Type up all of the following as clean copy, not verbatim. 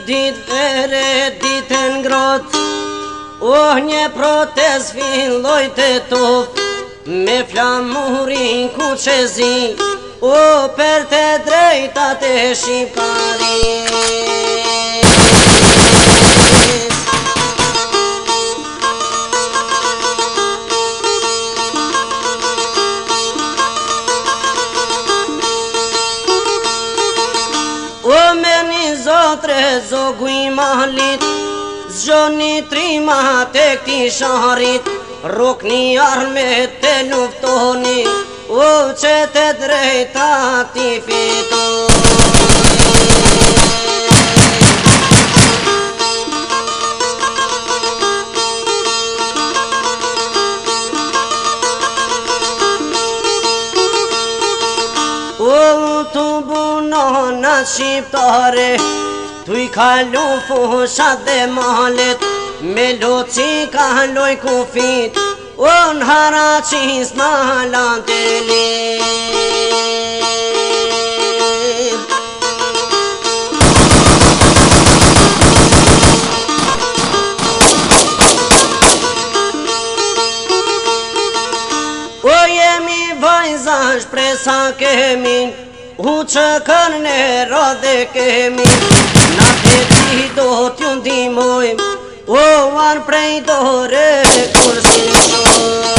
dit vere, ditë ngrot, një protest filloj të tof, me flamurin ku qezi, për të drejtat e shqiptarit. Zotre zogu i malit, zgjoni trimat e këti sharit, rukni armet të luftoni, që të drejta ti fitoni. Të bunona shqiptare, tu i kalu fushat dhe malet, me loci kaloj kufit, në haraqis malan të lirë. Jemi vajza shpresa kemi, që kërë në rodhe kemi, na të ti do t'ju ndimojmë, anë prej dore kur si shojmë.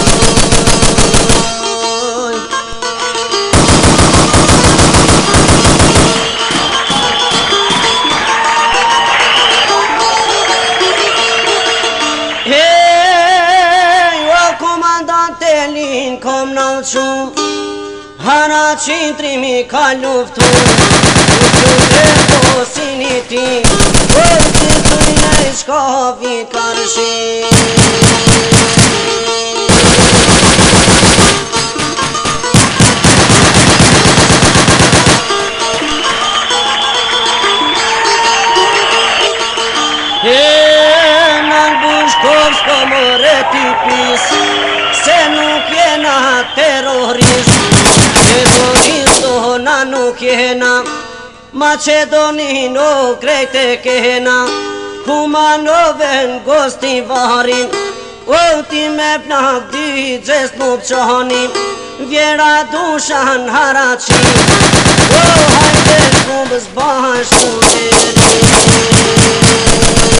Komandante lin kom nalqu, haraqin trimi ka luftu, që posin i ti, si tujnë i shkovi karshin. S'ko more ti pis, se nuk jena terrorist, terroristona nuk jena, Macedonin o krejt e kena, Kumanovën gosti varin, ti me plak dy gjes nuk qani, vjera dushan haraqin, hajde shkumbës bashku